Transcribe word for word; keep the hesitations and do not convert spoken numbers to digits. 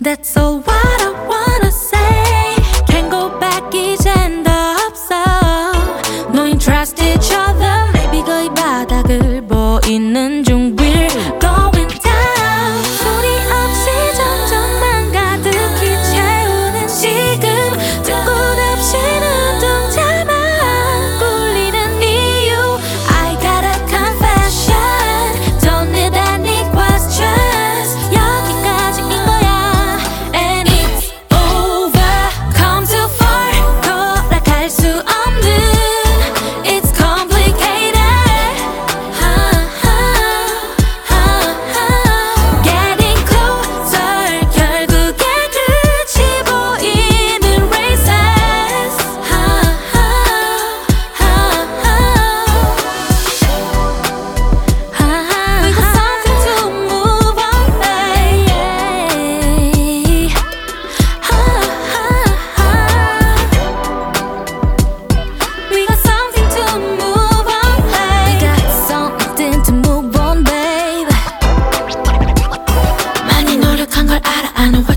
That's all what I wanna say. Can't go back 이젠 더 없어. No interest each other. Maybe 거의 바닥을 보이는 중 We're going down. 소리 없이 점점만 가득히 채우는 지금 뜬 곳 없이 눈동자만 굴리는 이유 I got a confession. Don't need any questions. 여기까지인 거야 And it's over. Come too far. 돌아갈 수 없는 It's complicated. Getting closer. 결국에 끝이 보이는 races. We got something to move on, babe. We got something to move on, babe. We got something to move on, babe. 많이 노력한 걸 알아. I know what